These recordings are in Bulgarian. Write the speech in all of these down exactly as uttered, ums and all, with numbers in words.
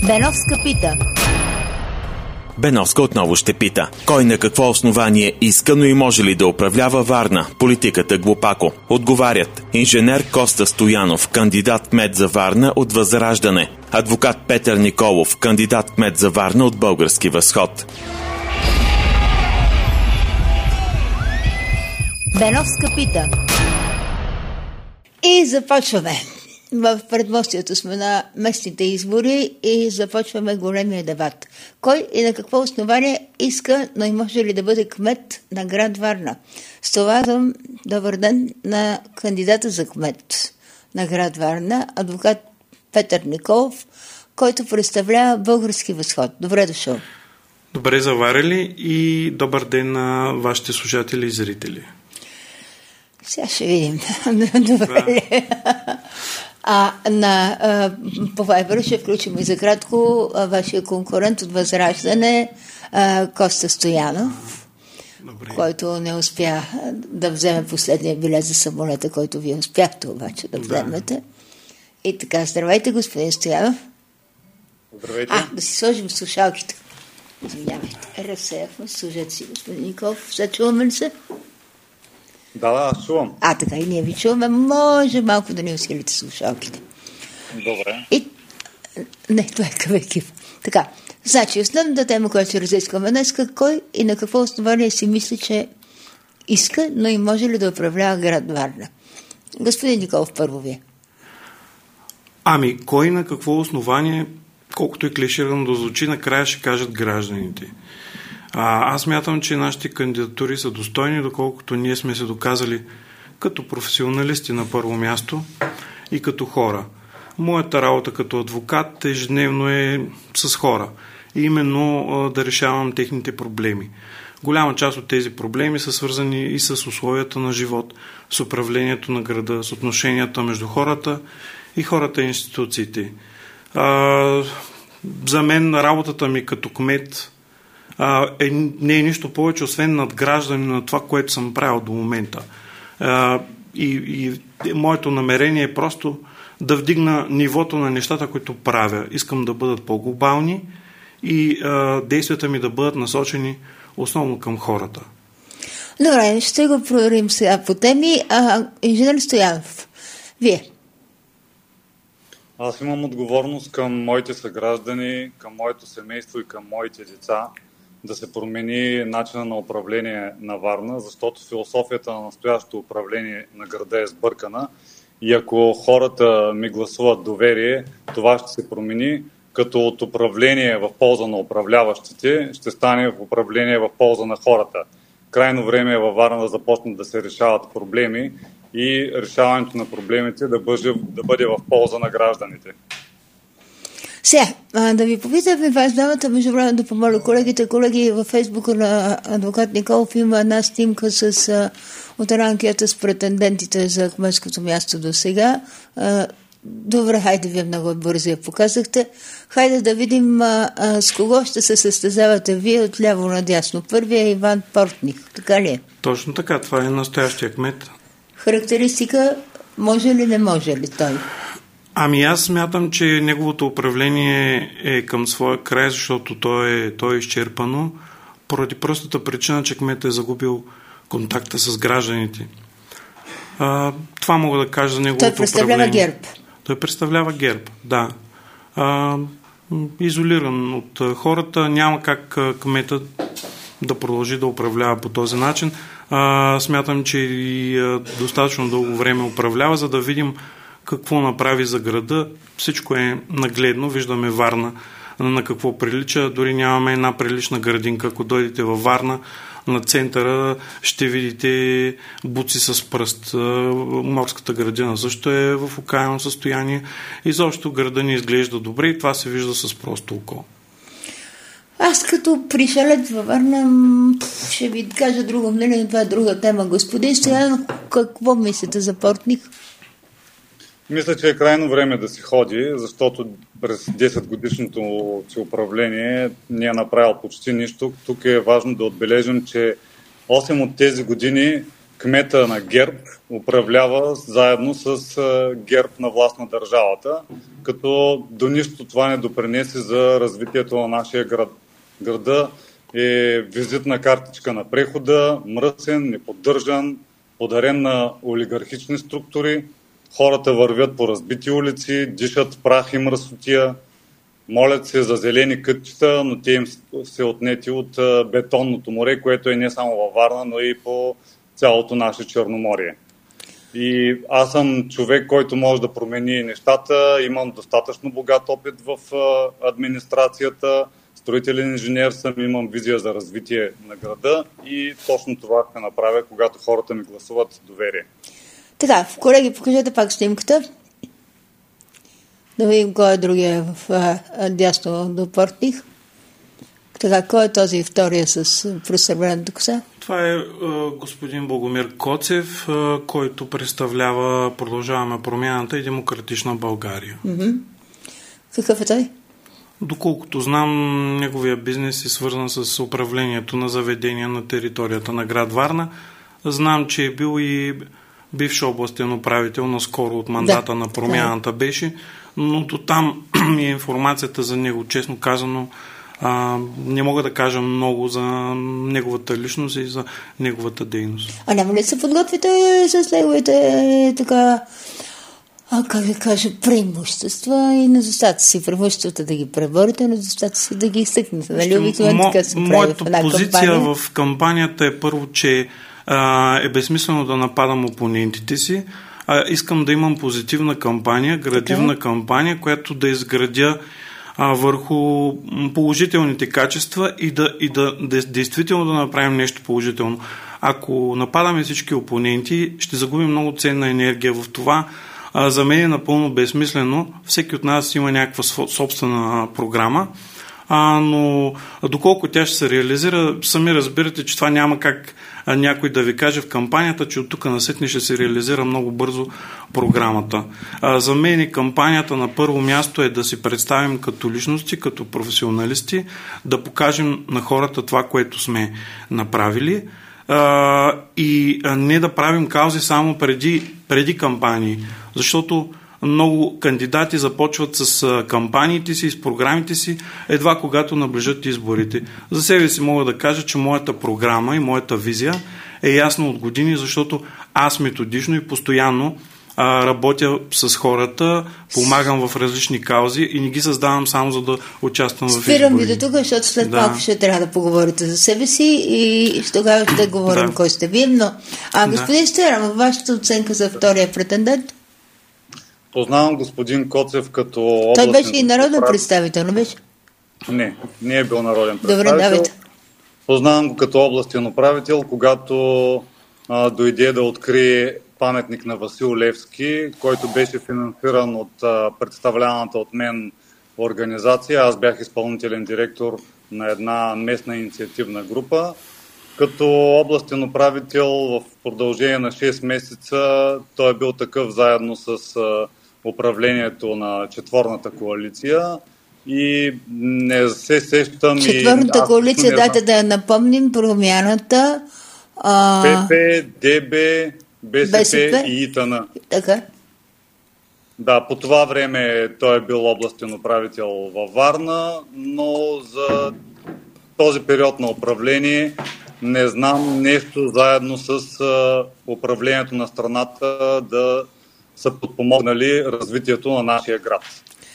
Беновска пита. Беновска отново ще пита. Кой на какво основание иска, но и може ли да управлява Варна? Политиката глупако. Отговарят инженер Коста Стоянов, кандидат кмет за Варна от Възраждане. Адвокат Петър Николов, кандидат кмет за Варна от Български възход. Беновска пита. И започваме. В предмостието сме на местните избори и започваме големия дебат. Кой и на какво основание иска, но и може ли да бъде кмет на град Варна? С това съм добър ден на кандидата за кмет на град Варна, адвокат Петър Николов, който представлява Български възход. Добре дошъл. Добре заварили и добър ден на вашите слушатели и зрители. Сега ще видим. Добре. А на а, по Viber ще включим и за кратко а, вашия конкурент от Възраждане, а, Коста Стоянов, Добре. който не успя да вземе последния билет за самолета, който вие успяхте обаче да вземете. Да. И така, здравейте, господин Стоянов. Здравейте. А, да си сложим слушалките. Извинявайте. Разсеяхме, служете си, господин Николов. Сега чуваме ли се? Да, да, аз чувам. А, така и ние ви чуваме. Може малко да ни усилите слушалките. Добре. И... Не, това е към екип. Така, значи, основната тема, която ще разискваме днес, кой и на какво основание си мисли, че иска, но и може ли да управлява град Варна? Господин Николов, първо вие. Ами, кой на какво основание, колкото и клиширано да звучи, накрая ще кажат гражданите. А, аз мятам, че нашите кандидатури са достойни, доколкото ние сме се доказали като професионалисти на първо място и като хора. Моята работа като адвокат ежедневно е с хора. И именно а, да решавам техните проблеми. Голяма част от тези проблеми са свързани и с условията на живот, с управлението на града, с отношенията между хората и хората и институциите. А, за мен работата ми като кмет а, е, не е нищо повече, освен надграждане на това, което съм правил до момента. А, и, и моето намерение е просто да вдигна нивото на нещата, които правя. Искам да бъдат по-глобални и а, действията ми да бъдат насочени основно към хората. Добре, ще го проверим сега по теми. А, инженер Стоянов, вие? Аз имам отговорност към моите съграждани, към моето семейство и към моите деца да се промени начина на управление на Варна, защото философията на настоящото управление на града е сбъркана и ако хората ми гласуват доверие, това ще се промени, като от управление в полза на управляващите ще стане в управление в полза на хората. Крайно време е във Варна да започнат да се решават проблеми и решаването на проблемите да бъде, да бъде в полза на гражданите. Сега, да ви попитаме вас двамата, между време да помоля колегите. Колеги, във Фейсбука на адвокат Николов има една снимка с, от една анкета с претендентите за кметското място до сега. Добре, хайде, вие много бързо я показахте. Хайде да видим а, а, с кого ще се състезавате вие от ляво надясно. Първият е Иван Портних, така ли е? Точно така, това е настоящия кмет. Характеристика, може ли, не може ли той? Ами аз смятам, че неговото управление е към своя край, защото то е, то е изчерпано, поради простата причина, че кметът е загубил контакта с гражданите. А, това мога да кажа за неговото управление. Той представлява ГЕРБ. Той представлява ГЕРБ, да. А, изолиран от хората, няма как кметът да продължи да управлява по този начин. А, смятам, че и достатъчно дълго време управлява, за да видим какво направи за града. Всичко е нагледно, виждаме Варна на какво прилича, дори нямаме една прилична градинка. Ако дойдете във Варна, на центъра ще видите буци с пръст. Морската градина също е в окаяно състояние. Изобщо града ни изглежда добре и това се вижда с просто око. Аз като пришелец във Варна ще ви кажа друго мнение, това е друга тема. Господин Стоянов, какво мислите за Портних? Мисля, че е крайно време да си ходи, защото през десет годишното си управление не е направил почти нищо. Тук е важно да отбележим, че осем от тези години кмета на ГЕРБ управлява заедно с ГЕРБ на власт на държавата, като до нищо това не допринесе за развитието на нашия град. Града е визитна картичка на прехода, мръсен, неподдържан, подарен на олигархични структури. Хората вървят по разбити улици, дишат прах и мръсотия, молят се за зелени кътчета, но те им се отнети от бетонното море, което е не само във Варна, но и по цялото наше Черноморие. И аз съм човек, който може да промени нещата, имам достатъчно богат опит в администрацията, строителен инженер съм, имам визия за развитие на града и точно това ще направя, когато хората ми гласуват доверие. Така, колеги, покажете пак снимката. Да видим кой е другия в а, дясно до Портних. Така, кой е този втория с пресърбената коса? Това е а, господин Богомир Коцев, а, който представлява Продължаваме промяната и Демократична България. Mm-hmm. Какъв е той? Доколкото знам, неговия бизнес е свързан с управлението на заведения на територията на град Варна. Знам, че е бил и бивш областен управител наскоро от мандата да, на промяната беше, но до там е информацията за него, честно казано, а, не мога да кажа много за неговата личност и за неговата дейност. А няма ли се подготвите с неговите така, а как да кажа, преимущества и недостатъци си? Преимуществата да ги преборите, недостатъци да ги изтъкнете. Нали? Обикновено така се прави моята в една позиция кампания. В кампанията е първо, че а, е безсмислено да нападам опонентите си. А, искам да имам позитивна кампания, градивна okay. кампания, която да изградя а, върху положителните качества и да, и да, да действително да направим нещо положително. Ако нападаме всички опоненти, ще загубим много ценна енергия в това. А, за мен е напълно безсмислено. Всеки от нас има някаква собствена програма, а, но доколко тя ще се реализира, сами разбирате, че това няма как а, някой да ви каже в кампанията, че от тук насетне ще се реализира много бързо програмата. А, за мен и кампанията на първо място е да си представим като личности, като професионалисти, да покажем на хората това, което сме направили, а, и а, не да правим каузи само преди, преди кампании, защото много кандидати започват с кампаниите си, с програмите си, едва когато наближат изборите. За себе си мога да кажа, че моята програма и моята визия е ясна от години, защото аз методично и постоянно а, работя с хората, помагам в различни каузи и не ги създавам само за да участвам в избори. Спирам ви до тук, защото след да. малко ще трябва да поговорите за себе си и тогава ще говорим да. Кой сте вие. Но, а господин да. Стоянов, вашата оценка за втория претендент? Познавам господин Коцев като областен... Той беше и народен представител, не беше? Не, не е бил народен представител. Добре, давайте. Познавам го като областен управител, когато а, дойде да открие паметник на Васил Левски, който беше финансиран от а, представляваната от мен организация. Аз бях изпълнителен директор на една местна инициативна група. Като областен управител в продължение на шест месеца той е бил такъв заедно с а, управлението на четворната коалиция и не се сещам... Четвърната и... коалиция, дайте да я напомним, Промяната... А... ПП, ДБ, БСП, БСП и ИТН. Така. Да, по това време той е бил областен управител във Варна, но за този период на управление не знам нещо заедно с а, управлението на страната да са подпомогнали развитието на нашия град.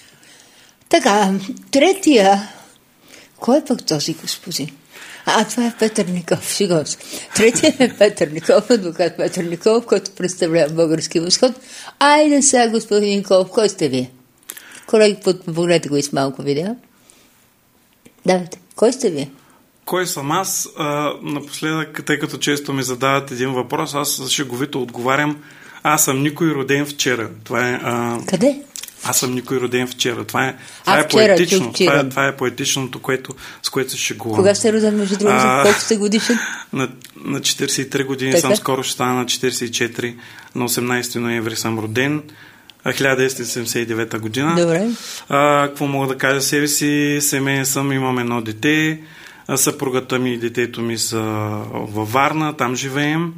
Така, третия... Кой е пък този господин? А, това е Петър Николов, шегувам се. Третия е Петър Николов, адвокат Петър Николов, който представлява Български възход. Айде сега, господин Николов, кой сте вие? Колеги, погледнете го и с малко видео. Давайте, кой сте вие? Кой съм аз? А, напоследък, тъй като често ми задават един въпрос, аз шеговито отговарям: аз съм никой роден вчера. Това е... А... Къде? Аз съм никой роден вчера. Това е, това а, е вчера, поетично. Това е, това е поетичното, което, с което се шегувам. Кога сте роден, между другото? Колко сте годишен? На, на четиридесет и три години така? Съм, скоро ще стана на четиридесет и четири. На осемнадесети ноември съм роден. хиляда деветстотин седемдесет и девета година. Добре. А, какво мога да кажа себе си? Семейен съм, имам едно дете. Съпругата ми и детето ми са във Варна, там живеем.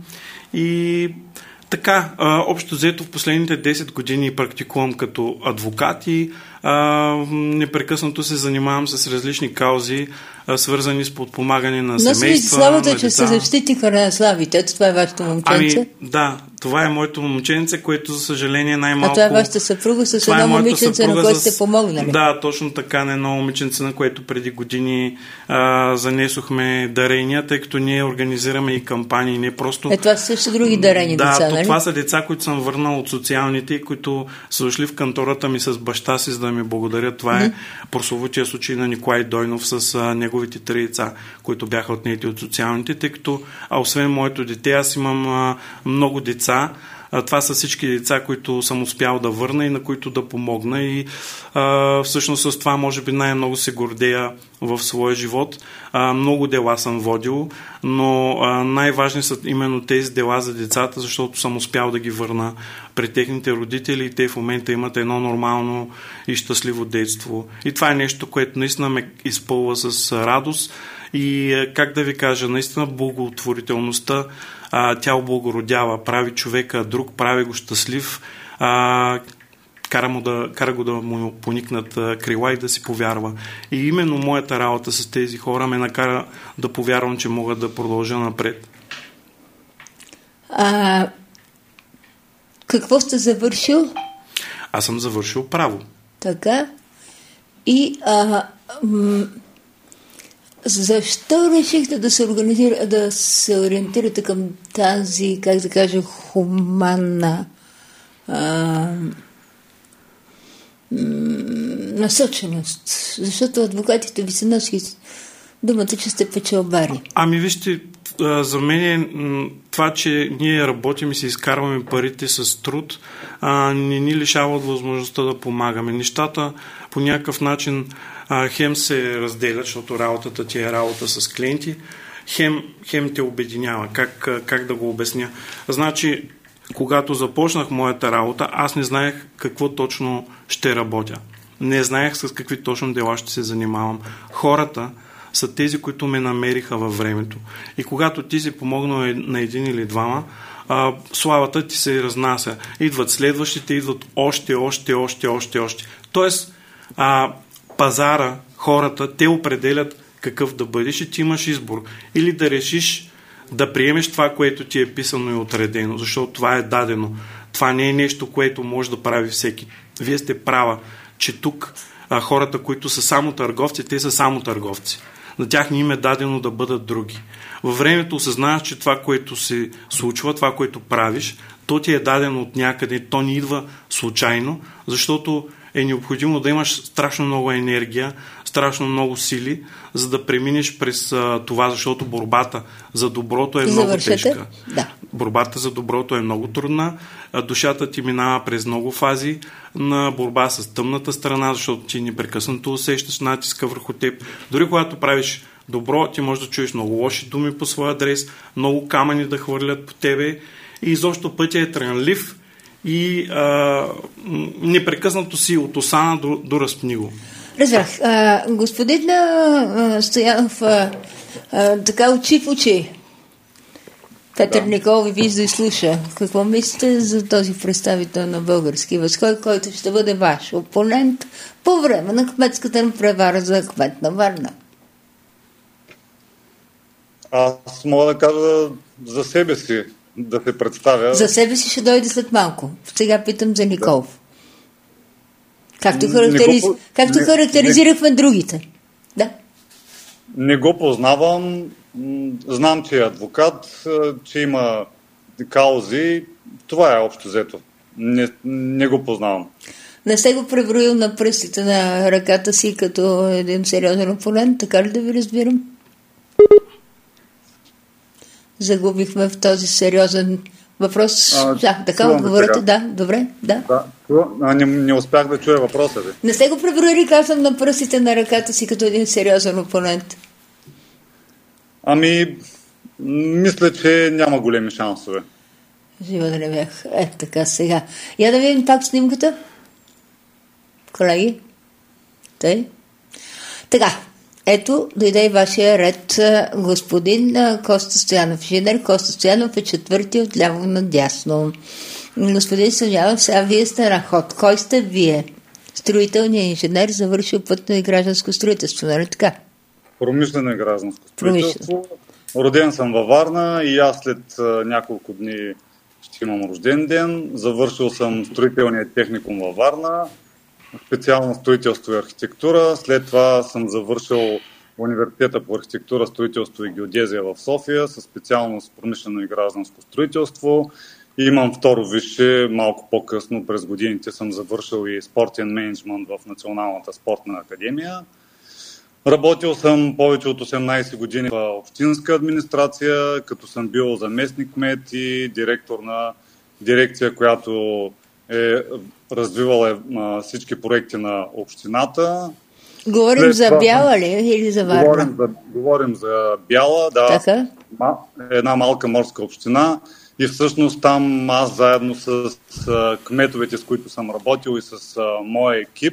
И така, а, общо взето в последните десет години практикувам като адвокат и а, непрекъснато се занимавам с различни каузи, а, свързани с подпомагане на семейства, но славата, на че деца. се защитиха на славите. Ето това е вашето момченце. Ами, да, това е моето момченце, което за съжаление най-малко... А това е вашата съпруга с едно момиченце, на което сте помогнали. Да, точно така, на едно момиченце, на което преди години а, занесохме дарения, тъй като ние организираме и кампании, не просто... Е, това са също други дарени да, деца, нали? нали? Това са деца, които съм върнал от социалните, които са дошли в кантората ми с баща си, за да ми благодарят. Това mm-hmm. е прословутия случай на Николай Дойнов с а, неговите три деца, които бяха отнети от социалните, тъй като, а освен моето дете, аз имам а, много деца. А, това са всички деца, които съм успял да върна и на които да помогна и а, всъщност с това може би най-много се гордея в своя живот. А, много дела съм водил, но а, най-важни са именно тези дела за децата, защото съм успял да ги върна при техните родители и те в момента имат едно нормално и щастливо детство. И това е нещо, което наистина ме изпълва с радост и как да ви кажа, наистина благотворителността, а, тя облагородява, прави човека друг, прави го щастлив, а, кара, му да, кара го да му поникнат а, крила и да си повярва. И именно моята работа с тези хора ме накара да повярвам, че мога да продължа напред. А, какво сте завършил? Аз съм завършил право. Така. И а, м- защо решихте да се организира, да се ориентирате към тази, как да кажа, хуманна а, насоченост? Защото адвокатите ви се носи думата, че сте печалбари. Ами вижте, за мен е това, че ние работим и си изкарваме парите с труд, а, не ни лишава от възможността да помагаме. Нещата по някакъв начин а, хем се разделят, защото работата ти е работа с клиенти, хем, хем те обединява. Как, как да го обясня? Значи, когато започнах моята работа, аз не знаех какво точно ще работя. Не знаех с какви точно дела ще се занимавам. Хората са тези, които ме намериха във времето. И когато ти си помогнал на един или двама, а, славата ти се разнася. Идват следващите, идват още, още, още, още, още. Тоест, а, пазара, хората, те определят какъв да бъдеш и ти имаш избор. Или да решиш да приемеш това, което ти е писано и отредено, защото това е дадено. Това не е нещо, което може да прави всеки. Вие сте права, че тук а, хората, които са само търговци, те са само търговци. На тях не им е дадено да бъдат други. Във времето осъзнаваш, че това, което се случва, това, което правиш, то ти е дадено от някъде, то не идва случайно, защото е необходимо да имаш страшно много енергия, страшно много сили, за да преминеш през а, това, защото борбата за доброто е много Завършете? тежка. Да. Борбата за доброто е много трудна, а душата ти минава през много фази на борба с тъмната страна, защото ти непрекъснато усещаш натиска върху теб. Дори когато правиш добро, ти можеш да чуеш много лоши думи по своя адрес, много камъни да хвърлят по тебе и изобщо пътя е трънлив и а, непрекъснато си от осана до, до разпниго. Разбрах. А, господин а, Стоянов, а, а, така очи в очи. Петър да. Николов ви вижда и слуша. Какво мислите за този представител на български възход, който ще бъде ваш опонент по време на кметската превара за кмет на Варна? Аз мога да кажа за себе си, да се представя. За себе си ще дойде след малко. Сега питам за Николов. Да. Както, характериз... го... Както не, характеризирахме не... другите. Да. Не го познавам. Знам, че е адвокат, че има каузи. Това е общо взето. Не, не го познавам. Не сте го преброил на пръстите на ръката си като един сериозен опонент, така ли да ви разбирам? Загубихме в този сериозен въпрос. А, да, така отговорите. Да, добре. Да. да а, не, не успях да чуя въпроса ви. Не сте го преброили, казвам, на пръстите на ръката си като един сериозен опонент. Ами, мисля, че няма големи шансове. Жива да не бях. Е, така сега. Я да видим пак снимката. Колеги. Тъй. Така. Ето, дойде и вашия ред, господин Коста Стоянов. Инженер Коста Стоянов е четвърти от ляво надясно. Господин Стоянов, сега вие сте на ход. Кой сте вие? Строителният инженер, завършил пътно и гражданско строителство, нали така? Промишлено и гражданско строителство. Роден съм във Варна и аз след а, няколко дни ще имам рожден ден. Завършил съм строителния техникум във Варна, специално строителство и архитектура. След това съм завършил университета по архитектура, строителство и геодезия в София със специалност промишлено и гражданско строителство. И имам второ висше, малко по-късно през годините съм завършил и спортен мениджмънт в Националната спортна академия. Работил съм повече от осемнайсет години в общинска администрация, като съм бил заместник-кмет и директор на дирекция, която е развивала всички проекти на общината. Говорим След за Бяла ли или за Варна? Говорим за, говорим за Бяла, да. Така? Една малка морска община. И всъщност там аз заедно с, с кметовете, с които съм работил и с а, моя екип,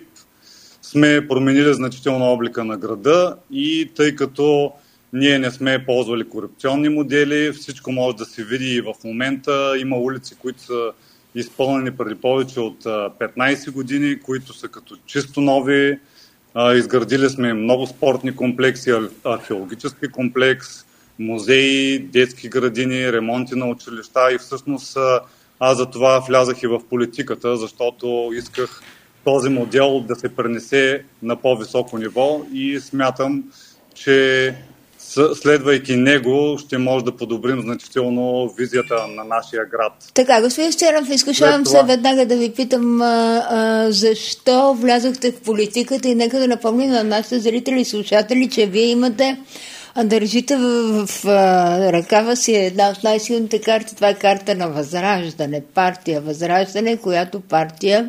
сме променили значително облика на града и тъй като ние не сме ползвали корупционни модели, всичко може да се види и в момента. Има улици, които са изпълнени преди повече от петнайсет години, които са като чисто нови. Изградили сме много спортни комплекси, археологически комплекс, музеи, детски градини, ремонти на училища и всъщност аз за това влязах и в политиката, защото исках този модел да се пренесе на по-високо ниво и смятам, че следвайки него ще може да подобрим значително визията на нашия град. Така, господин Стоянов, изкушавам това... се веднага да ви питам а, а, защо влязохте в политиката и нека да напомня на нашите зрители и слушатели, че вие имате а държите в, в, в ръкава си една от най-силните карти. Това е карта на Възраждане, партия Възраждане, която партия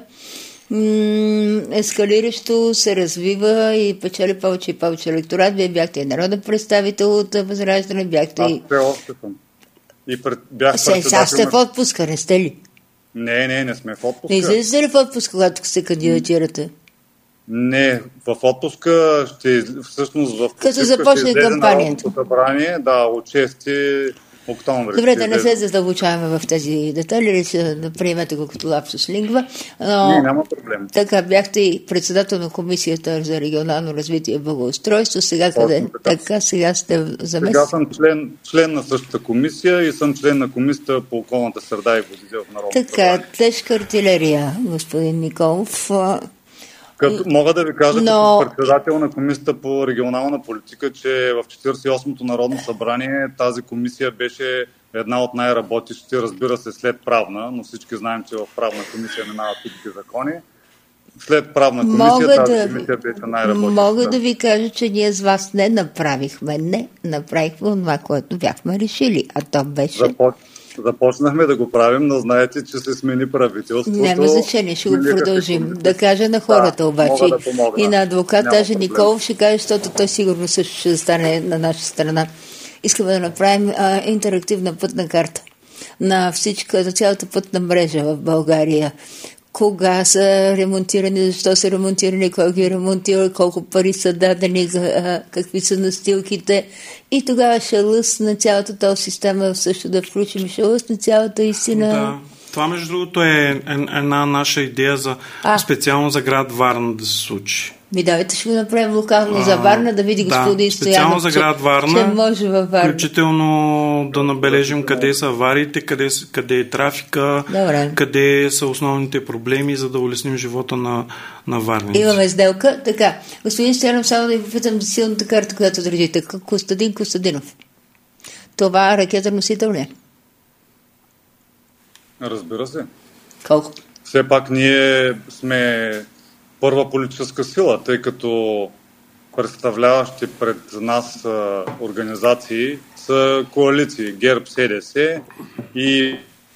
м- ескалиращо се развива и печели повече и повече електорат. Вие бяхте и народен представител от Възраждане, бяхте аз и... Аз още съм. И пред... бях Се, сега сте в отпуска, не сте ли? Не, не, не сме в отпуска. Не излизате ли в отпуска, когато се кандидатирате? Не, в отпуска ще всъщност в като започне кампанията. Събрание, да, от шести октомври. Добре, да не се задълбочаваме в тези детайли, да приемете го като лапсус лингва. Но, не, няма проблем. Така, бяхте и председател на Комисията за регионално развитие и благоустройство. Сега къде? Така. така, сега сте заместник. Сега съм член, член на същата комисия и съм член на Комисията по околната среда и водите в Народното Така, събрание. Тежка артилерия, господин Николов. Като, мога да ви кажа, Но... като председател на Комисията по регионална политика, че в четиридесет и осмото Народно събрание тази комисия беше една от най-работещите, разбира се, след правна, но всички знаем, че в правна комисия минават всички закони. След правна комисия мога тази да, комисия беше най-работеща. Мога да ви кажа, че ние с вас не направихме, не направихме това, което бяхме решили, а то беше... Започ... Започнахме да го правим, но знаете, че се смени правителството. Няма значение, ще го продължим. Да кажа на хората да, обаче да и на адвокат, Няма даже проблем. Николов ще каже, защото той сигурно също ще стане на наша страна. Искаме да направим а, интерактивна пътна карта на всичка, на цялата пътна мрежа в България. Кога са ремонтирани, защо са ремонтирани, кой ги е ремонтирал, колко пари са дадени, какви са настилките. И тогава ще лъсна цялата този система също да включим, ще лъсна цялата истина. Да. Това, между другото, е една наша идея за, специално за град Варна да се случи. Ми давайте ще го направим локално а, за Варна, да види господин да, Стоянов, за град Варна, че може във Варна. Включително да набележим къде са авариите, къде, къде е трафика, Добре. къде са основните проблеми, за да улесним живота на, на варници. Имаме сделка. Така, господин Стоянов, само да ви попитам за силната карта, която държите. Костадин Костадинов. Това ракета носител ли е? Разбира се. Колко? Все пак ние сме първа политическа сила, тъй като представляващи пред нас а, организации са коалиции ГЕРБ СДС и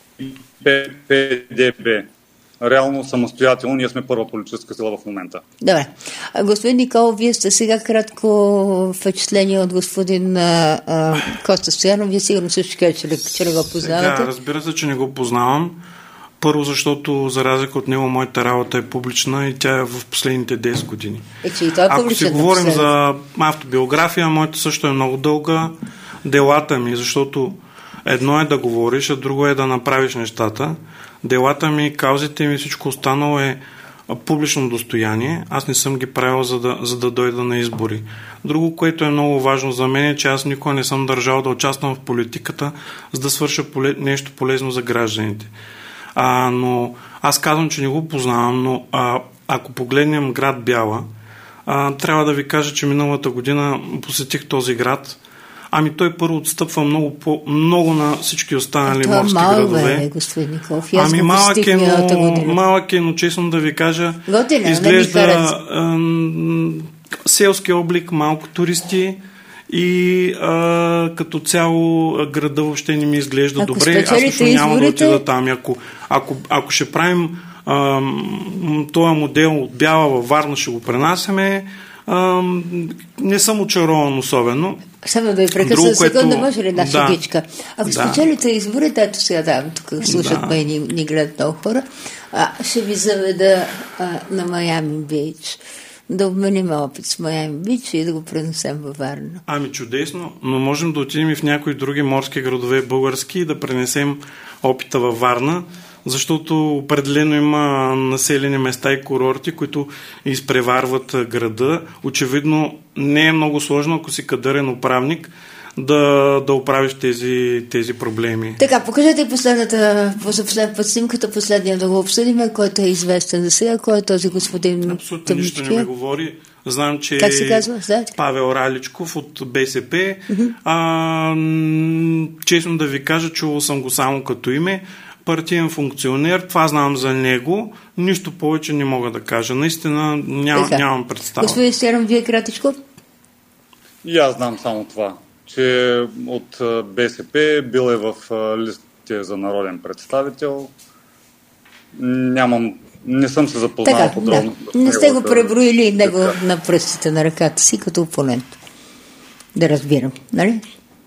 ПДБ. Реално самостоятелно ние сме първа политическа сила в момента. Добре. Господин Николов, вие сте сега кратко впечатление от господин а, Коста Стоянов. Вие сигурно също кажете, че, че не го познавате. Сега, разбира се, че не го познавам. Първо, защото за разлика от него моята работа е публична и тя е в последните десет години. Е, че и той е Ако публичен, си говорим за автобиография, моята също е много дълга. Делата ми, защото едно е да говориш, а друго е да направиш нещата. Делата ми, каузите ми, всичко останало е публично достояние. Аз не съм ги правил, за да, за да дойда на избори. Друго, което е много важно за мен, е, че аз никога не съм държал да участвам в политиката, за да свърша поле, нещо полезно за гражданите. А, но аз казвам, че не го познавам, но а, ако погледнем град Бяла, а, трябва да ви кажа, че миналата година посетих този град. Ами той първо отстъпва много, по, много на всички останали това морски малък градове. Бе, господин Николов. Ами малък е, но, малък е, но честно да ви кажа, Готина, изглежда селски облик, малко туристи и а, като цяло града въобще не ми изглежда ако добре. Аз лично няма да отида там. Ако, ако, ако ще правим а, този модел от Бяла във Варна, ще го пренасяме. А, не съм очарован особено. Само да ви прекъсна секунда, може ли наша да, гичка? Ако да. спечелите изборите, ето сега давам, тук слушат да. ме и ни, ни гледат много хора, а, ще ви заведа а, на Майами Бич. Да обменим опит с Майами Бич и да го пренесем във Варна. Ами чудесно, но можем да отидем и в някои други морски градове български и да пренесем опита във Варна, защото определено има населени места и курорти, които изпреварват града. Очевидно не е много сложно, ако си кадърен управник, да, да оправиш тези, тези проблеми. Така, покажете последната, последната снимката, последния да го обсъдим, който е известен за сега. Кой е този господин? Абсолютно нищо не ми говори. Знам, че как се казва? Знаете? Павел Раличков от БСП. Uh-huh. А, честно да ви кажа, чувал съм го само като име. Партиен функционер, това знам за него, нищо повече не мога да кажа. Наистина ням, нямам представа. Господин Стеран, вие кратичко? И аз знам само това, че от БСП бил е в листите за народен представител. Нямам, не съм се запознал подробно. Да. Не сте го преброили него на пръстите на ръката си като опонент. Да разбирам, нали?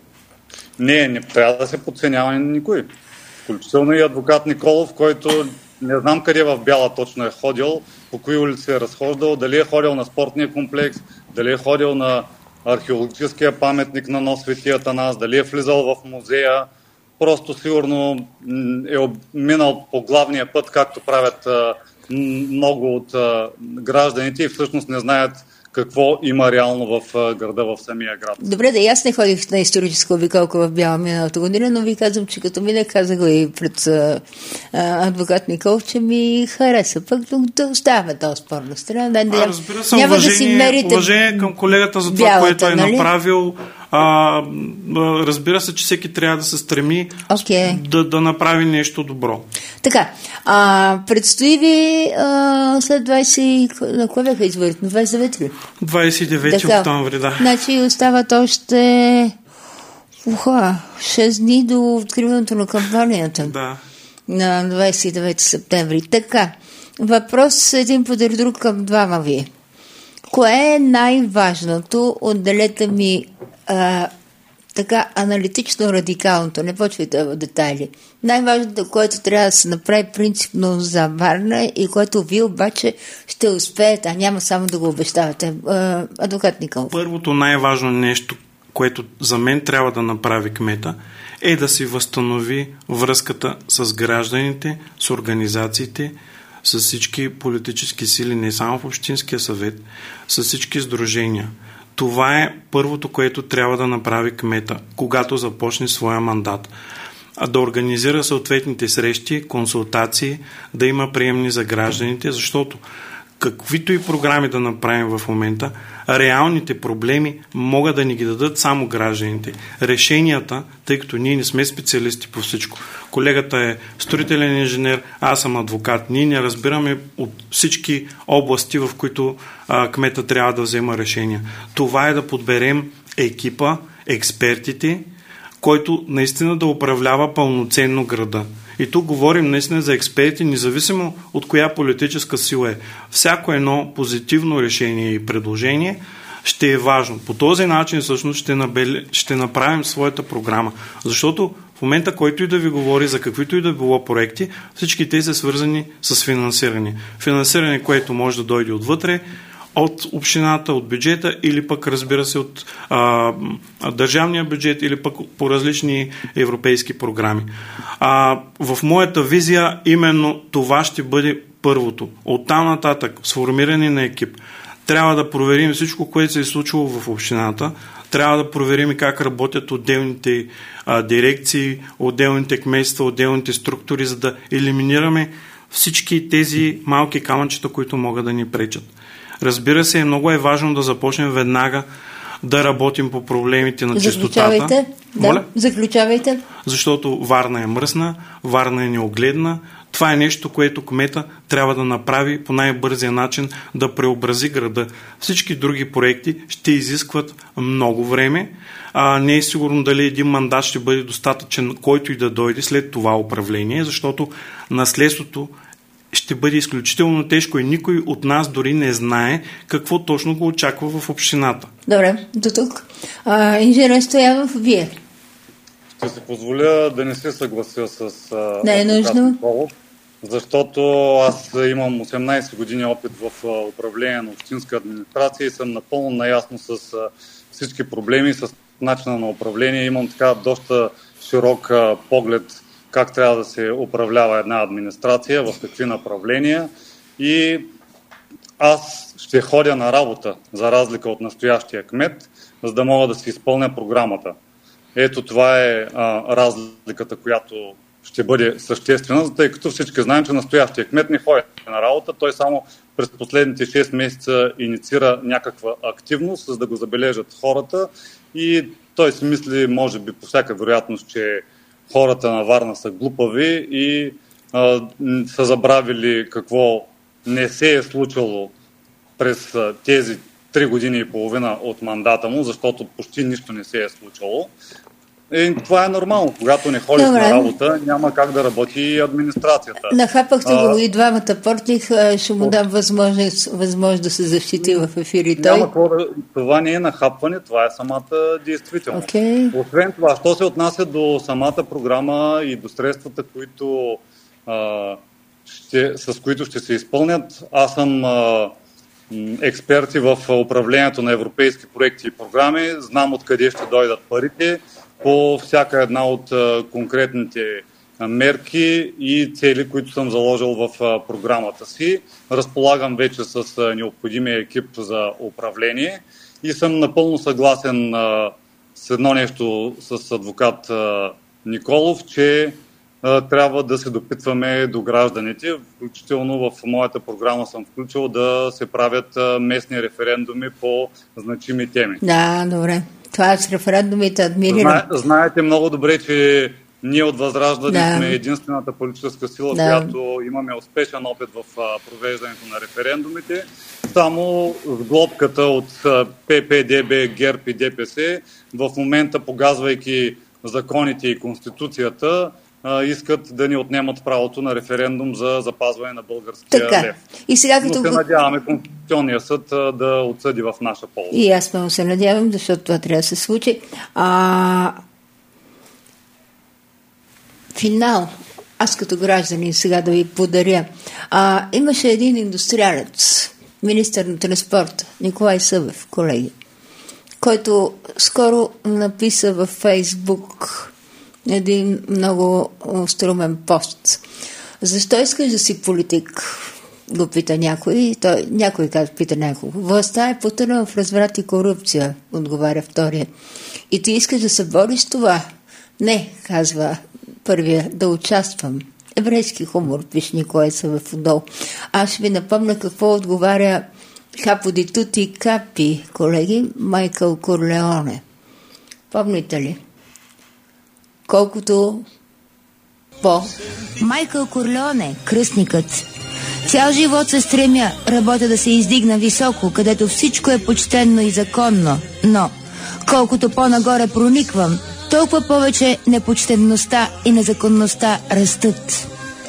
Не, не трябва да се подценява никой. Включително и адвокат Николов, който не знам къде в Бяла точно е ходил, по кои улици е разхождал, дали е ходил на спортния комплекс, дали е ходил на археологическия паметник на Нов Свети Атанас, дали е влизал в музея. Просто сигурно е минал по главния път, както правят много от гражданите и всъщност не знаят какво има реално в града, в самия град. Добре, да и аз не ходих на историческа обиколка в Бяла миналата година, но ви казвам, че като минах, казах го и пред а, адвокат Николов, че ми хареса. Пък да оставяме този спор на страна. А, разбира се, няма уважение, да си мерите уважение към колегата за това, бялата, което е нали? направил. А, разбира се, че всеки трябва да се стреми okay. да, да направи нещо добро. Така, а, предстои ви а, след двайсет... На кое бяха изборите? На двайсет и девети ли? двайсет и девети октомври, да. Значи остават още уха, шест дни до откриването на кампанията. Да. На двайсет и девети септември. Така, въпрос един подир друг към двама ви. Кое е най-важното? Отделете ми а, така аналитично радикалното, не почвайте в детайли. Най-важното, което трябва да се направи принципно за Варна и което вие обаче ще успеете, а няма само да го обещавате. А, адвокат Николов. Първото най-важно нещо, което за мен трябва да направи кмета, е да си възстанови връзката с гражданите, с организациите, с всички политически сили, не само в Общинския съвет, с всички сдружения. Това е първото, което трябва да направи кмета, когато започне своя мандат. А да организира съответните срещи, консултации, да има приемни за гражданите, защото каквито и програми да направим в момента, реалните проблеми могат да ни ги дадат само гражданите. Решенията, тъй като ние не сме специалисти по всичко. Колегата е строителен инженер, аз съм адвокат. Ние не разбираме от всички области, в които а, кмета трябва да взема решения. Това е да подберем екипа, експертите, който наистина да управлява пълноценно града. И тук говорим наистина за експерти, независимо от коя политическа сила е. Всяко едно позитивно решение и предложение ще е важно. По този начин всъщност ще, набели, ще направим своята програма. Защото В момента, който и да ви говори за каквито и да било проекти, всички те са свързани с финансиране. Финансиране, което може да дойде отвътре, от общината, от бюджета или пък, разбира се, от а, държавния бюджет или пък по различни европейски програми. А, в моята визия именно това ще бъде първото. Оттам нататък, сформиране на екип, трябва да проверим всичко, което се е случило в общината, трябва да проверим как работят отделните а, дирекции, отделните кметства, отделните структури, за да елиминираме всички тези малки камънчета, които могат да ни пречат. Разбира се, много е важно да започнем веднага да работим по проблемите на чистотата. Заключавайте. Да, заключавайте. Защото Варна е мръсна, Варна е неогледна. Това е нещо, което кмета трябва да направи по най-бързия начин, да преобрази града. Всички други проекти ще изискват много време. А, не е сигурно дали един мандат ще бъде достатъчен, който и да дойде след това управление, защото наследството ще бъде изключително тежко и никой от нас дори не знае какво точно го очаква в общината. Добре, до тук. А, инженер Стоянов, вие? Ще се позволя да не се съглася с не е нужно. Полов, защото аз имам осемнайсет години опит в управление на общинска администрация и съм напълно наясно с всички проблеми, с начина на управление. Имам така доста широк поглед как трябва да се управлява една администрация, в какви направления. И аз ще ходя на работа, за разлика от настоящия кмет, за да мога да си изпълня програмата. Ето това е а, разликата, която ще бъде съществена, тъй като всички знаем, че настоящия кмет не ходи на работа. Той само през последните шест месеца инициира някаква активност, за да го забележат хората и той си мисли, може би по всяка вероятност, че хората на Варна са глупави и а, са забравили какво не се е случило през а, тези три години и половина от мандата му, защото почти нищо не се е случило. И това е нормално. Когато не ходиш Добре. на работа, няма как да работи и администрацията. Нахапахте а, го и двамата портних, ще му дам възможност, възможност да се защити в ефири той. Няма какво да... Това не е нахапване, това е самата действителност. Okay. Освен това, що се отнася до самата програма и до средствата, които, а, ще, с които ще се изпълнят, аз съм а, експерти в управлението на европейски проекти и програми, знам откъде ще дойдат парите по всяка една от а, конкретните мерки и цели, които съм заложил в а, програмата си. Разполагам вече с а, необходимия екип за управление и съм напълно съгласен а, с едно нещо с адвокат а, Николов, че а, трябва да се допитваме до гражданите. Включително в моята програма съм включил да се правят а, местни референдуми по значими теми. Да, добре. Това с референдумите адмирирам. Зна, знаете много добре, че ние от Възраждане да. сме единствената политическа сила, да. която имаме успешен опит в а, провеждането на референдумите. Само с глобката от П П Д Б, ГЕРБ и Д П С, в момента погазвайки законите и Конституцията, а, искат да ни отнемат правото на референдум за запазване на българския така. лев. И сега, като... Но се надяваме Конституционния съд а, да отсъди в наша полза. И аз много се надявам, защото това трябва да се случи. А... Финал. Аз като гражданин сега да ви подаря. А, имаше един индустриалец, министър на транспорта, Николай Събев, колеги, който скоро написа във Фейсбук един много струмен пост. Защо искаш да си политик? Го пита някой. Той, някой казва, пита някого. Властта е потънала в разврат и корупция, отговаря втория. И ти искаш да се бориш с това? Не, казва първия, да участвам. Еврейски хумор, пише Николай Събев отдолу. Аз ще ви напомня какво отговаря Капо ди тути капи, колеги, Майкъл Корлеоне. Помните ли? Колкото по... Майкъл Корлеоне, кръстникът. Цял живот се стремя, работя да се издигна високо, където всичко е почтенно и законно. Но, колкото по-нагоре прониквам, толкова повече непочтенността и незаконността растат.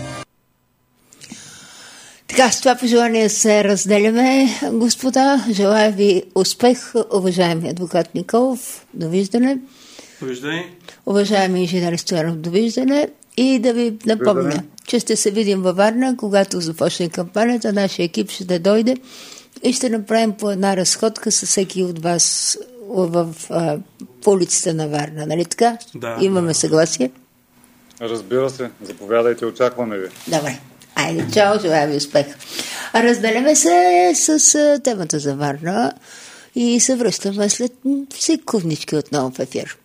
Така, с това пожелание се разделяме, господа. Желая ви успех, уважаеми адвокат Николов. Довиждане. Довиждане. Уважаеми инженер Стоянов, довиждане. И да ви напомня, довиждане, че ще се видим във Варна, когато започне кампанията. Нашия екип ще дойде и ще направим по една разходка с всеки от вас в, в, в улицата на Варна. Нали така? Да. Имаме съгласие? Разбира се. Заповядайте, очакваме ви. Добре. Айде, чао, желая ви успех. Разделяме се с темата за Варна и се връщаме след секундички отново в ефир.